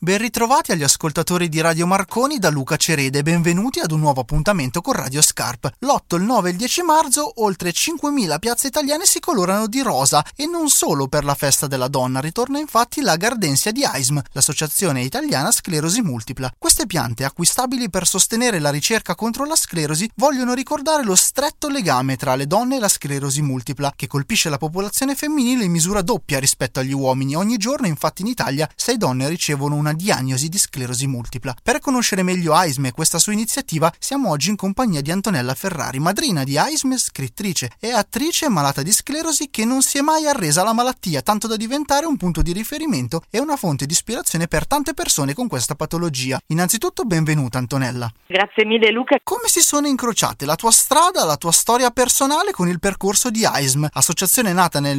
Ben ritrovati agli ascoltatori di Radio Marconi da Luca Cereda e benvenuti ad un nuovo appuntamento con Radio Scarp. L'8, il 9 e il 10 marzo oltre 5.000 piazze italiane si colorano di rosa e non solo per la festa della donna. Ritorna infatti la Gardensia di AISM, l'Associazione Italiana Sclerosi Multipla. Queste piante, acquistabili per sostenere la ricerca contro la sclerosi, vogliono ricordare lo stretto legame tra le donne e la sclerosi multipla, che colpisce la popolazione femminile in misura doppia rispetto agli uomini. Ogni giorno infatti in Italia 6 donne ricevono una diagnosi di sclerosi multipla. Per conoscere meglio AISM e questa sua iniziativa siamo oggi in compagnia di Antonella Ferrari, madrina di AISM, scrittrice e attrice malata di sclerosi che non si è mai arresa alla malattia, tanto da diventare un punto di riferimento e una fonte di ispirazione per tante persone con questa patologia. Innanzitutto benvenuta Antonella. Grazie mille Luca. Come si sono incrociate la tua strada, la tua storia personale con il percorso di AISM, associazione nata nel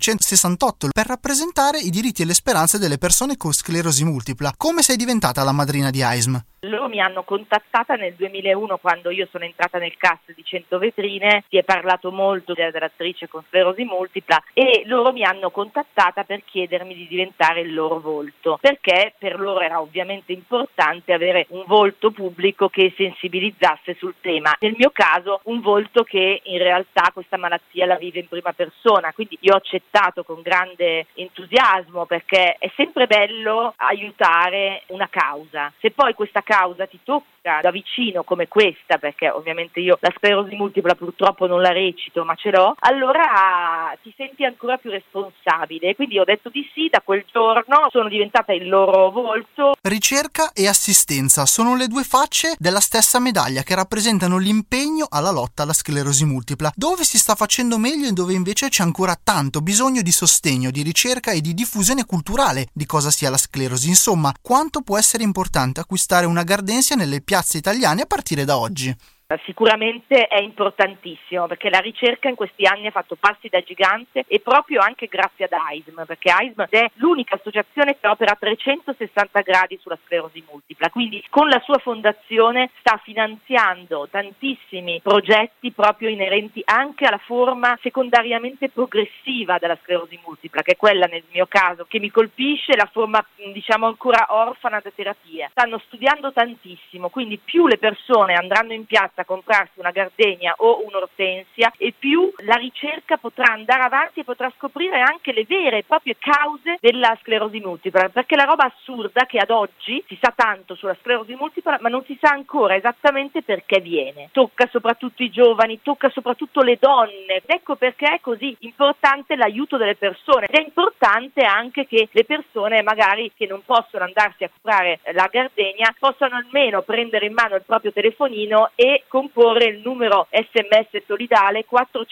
1968 per rappresentare i diritti e le speranze delle persone con sclerosi multipla? Come sei diventata la madrina di AISM? Loro mi hanno contattata nel 2001 quando io sono entrata nel cast di 100 vetrine, si è parlato molto dell'attrice con sclerosi multipla e loro mi hanno contattata per chiedermi di diventare il loro volto, perché per loro era ovviamente importante avere un volto pubblico che sensibilizzasse sul tema. Nel mio caso un volto che in realtà questa malattia la vive in prima persona, quindi io ho accettato con grande entusiasmo perché è sempre bello aiutare una causa. Se poi questa causa ti tocca da vicino come questa, perché ovviamente io la sclerosi multipla purtroppo non la recito ma ce l'ho, allora ti senti ancora più responsabile. Quindi ho detto di sì, da quel giorno sono diventata il loro volto. Ricerca e assistenza sono le due facce della stessa medaglia che rappresentano l'impegno alla lotta alla sclerosi multipla. Dove si sta facendo meglio e dove invece c'è ancora tanto bisogno di sostegno, di ricerca e di diffusione culturale di cosa sia la sclerosi. Insomma, quanto può essere importante acquistare una Gardensia nelle piazze italiane a partire da oggi? Sicuramente è importantissimo perché la ricerca in questi anni ha fatto passi da gigante e proprio anche grazie ad AISM, perché AISM è l'unica associazione che opera a 360 gradi sulla sclerosi multipla, quindi con la sua fondazione sta finanziando tantissimi progetti proprio inerenti anche alla forma secondariamente progressiva della sclerosi multipla, che è quella nel mio caso che mi colpisce, la forma diciamo ancora orfana da terapia. Stanno studiando tantissimo, quindi più le persone andranno in piazza a comprarsi una gardenia o un'ortensia e più la ricerca potrà andare avanti e potrà scoprire anche le vere e proprie cause della sclerosi multipla, perché la roba assurda che ad oggi si sa tanto sulla sclerosi multipla ma non si sa ancora esattamente perché viene. Tocca soprattutto i giovani, tocca soprattutto le donne, ecco perché è così importante l'aiuto delle persone ed è importante anche che le persone magari che non possono andarsi a comprare la gardenia possano almeno prendere in mano il proprio telefonino e comporre il numero SMS solidale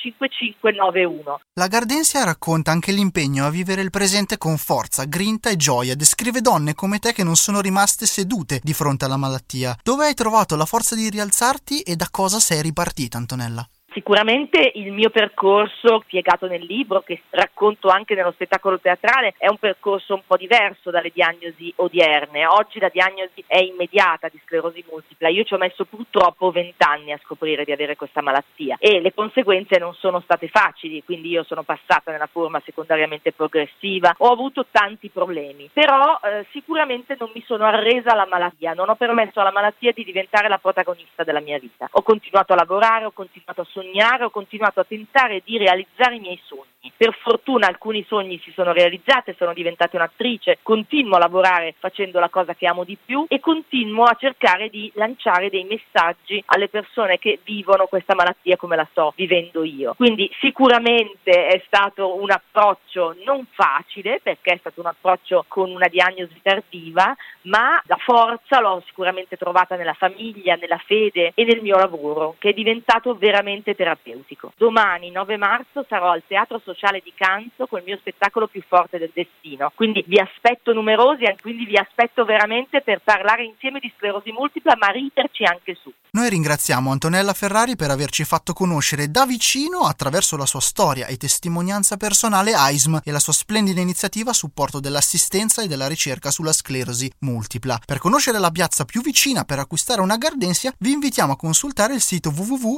45591. La Gardensia racconta anche l'impegno a vivere il presente con forza, grinta e gioia. Descrive donne come te che non sono rimaste sedute di fronte alla malattia. Dove hai trovato la forza di rialzarti e da cosa sei ripartita, Antonella? Sicuramente il mio percorso spiegato nel libro, che racconto anche nello spettacolo teatrale, è un percorso un po' diverso dalle diagnosi odierne. Oggi la diagnosi è immediata di sclerosi multipla. Io ci ho messo purtroppo 20 anni a scoprire di avere questa malattia e le conseguenze non sono state facili, quindi io sono passata nella forma secondariamente progressiva, ho avuto tanti problemi, però sicuramente non mi sono arresa alla malattia, non ho permesso alla malattia di diventare la protagonista della mia vita. Ho continuato a lavorare, ho continuato a sognare, ho continuato a tentare di realizzare i miei sogni. Per fortuna alcuni sogni si sono realizzati, sono diventata un'attrice, continuo a lavorare facendo la cosa che amo di più e continuo a cercare di lanciare dei messaggi alle persone che vivono questa malattia come la sto vivendo io. Quindi sicuramente è stato un approccio non facile perché è stato un approccio con una diagnosi tardiva, ma la forza l'ho sicuramente trovata nella famiglia, nella fede e nel mio lavoro, che è diventato veramente terapeutico. Domani 9 marzo sarò al Teatro Sociale di Canzo col mio spettacolo Più forte del destino, quindi vi aspetto numerosi e quindi vi aspetto veramente per parlare insieme di sclerosi multipla ma riderci anche su. Noi ringraziamo Antonella Ferrari per averci fatto conoscere da vicino, attraverso la sua storia e testimonianza personale, AISM e la sua splendida iniziativa a supporto dell'assistenza e della ricerca sulla sclerosi multipla. Per conoscere la piazza più vicina per acquistare una Gardensia vi invitiamo a consultare il sito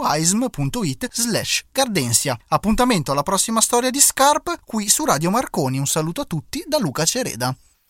www.aism.it/Gardensia. Appuntamento alla prossima storia di Scarp qui su Radio Marconi. Un saluto a tutti da Luca Cereda.